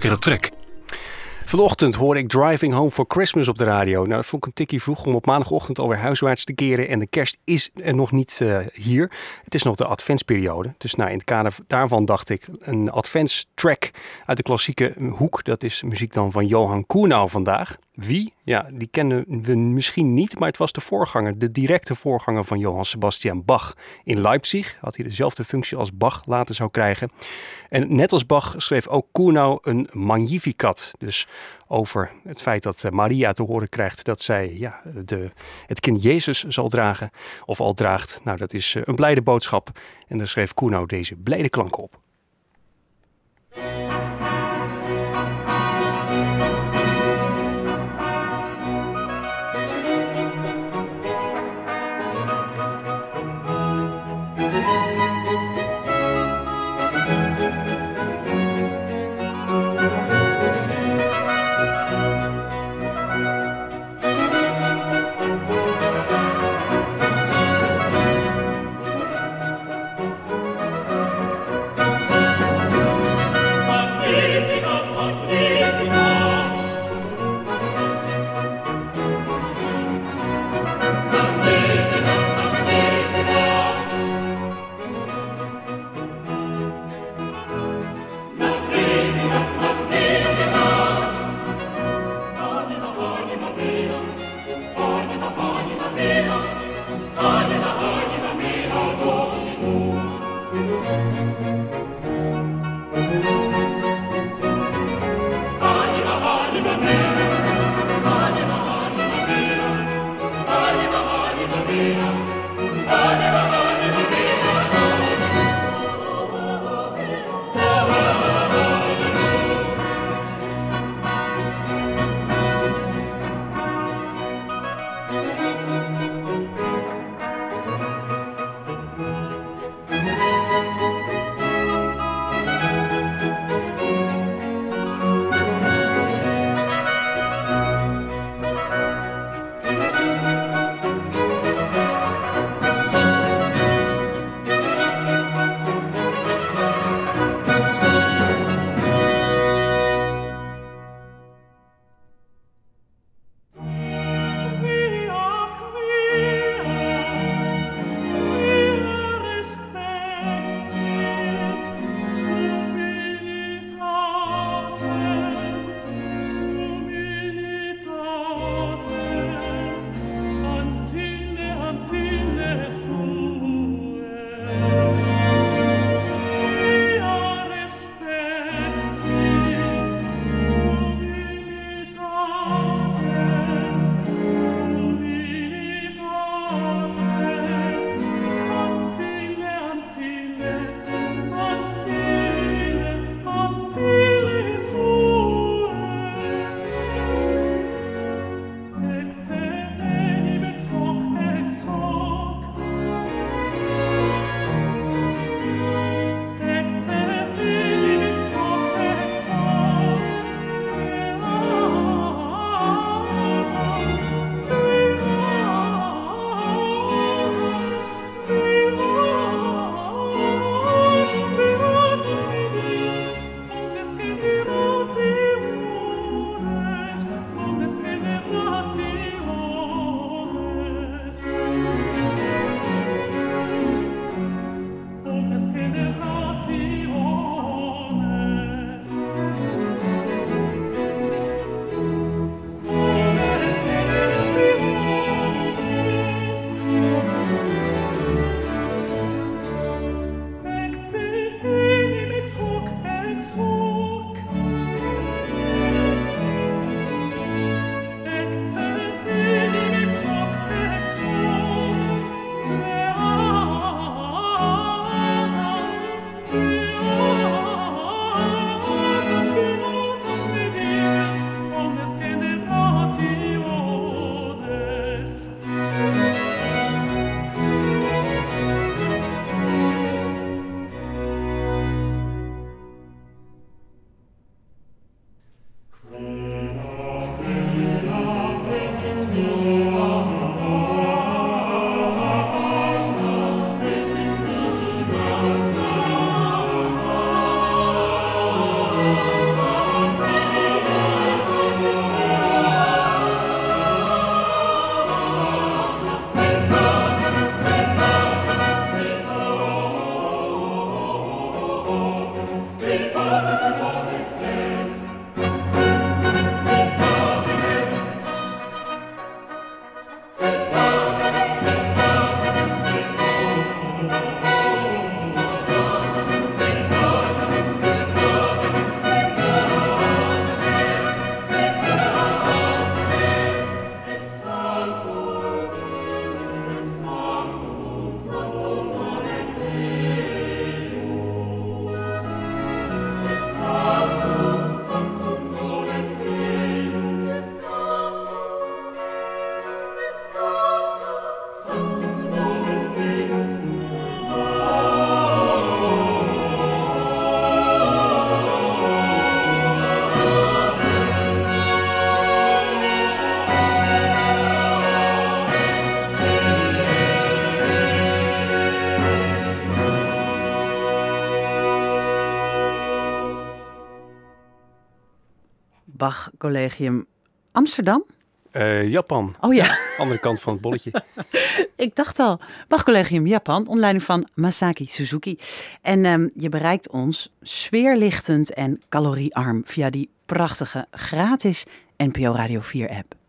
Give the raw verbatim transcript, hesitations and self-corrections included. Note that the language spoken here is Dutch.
lekkere track. Vanochtend hoorde ik Driving Home for Christmas op de radio. Nou, dat vond ik een tikkie vroeg om op maandagochtend alweer huiswaarts te keren. En de kerst is er nog niet uh, hier. Het is nog de adventsperiode. Dus nou, in het kader daarvan dacht ik, een adventstrack uit de klassieke hoek. Dat is muziek dan van Johan Kuhnau vandaag. Wie? Ja, die kennen we misschien niet, maar het was de voorganger, de directe voorganger van Johann Sebastian Bach. In Leipzig had hij dezelfde functie als Bach later zou krijgen. En net als Bach schreef ook Kuhnau een Magnificat. Dus over het feit dat Maria te horen krijgt dat zij ja, de, het kind Jezus zal dragen, of al draagt. Nou, dat is een blijde boodschap. En daar schreef Kuhnau deze blijde klanken op. Bach Collegium Amsterdam? Uh, Japan. Oh ja. Andere kant van het bolletje. Ik dacht al. Bach Collegium Japan, onder leiding van Masaki Suzuki. En um, je bereikt ons sfeerlichtend en caloriearm via die prachtige gratis N P O Radio vier app.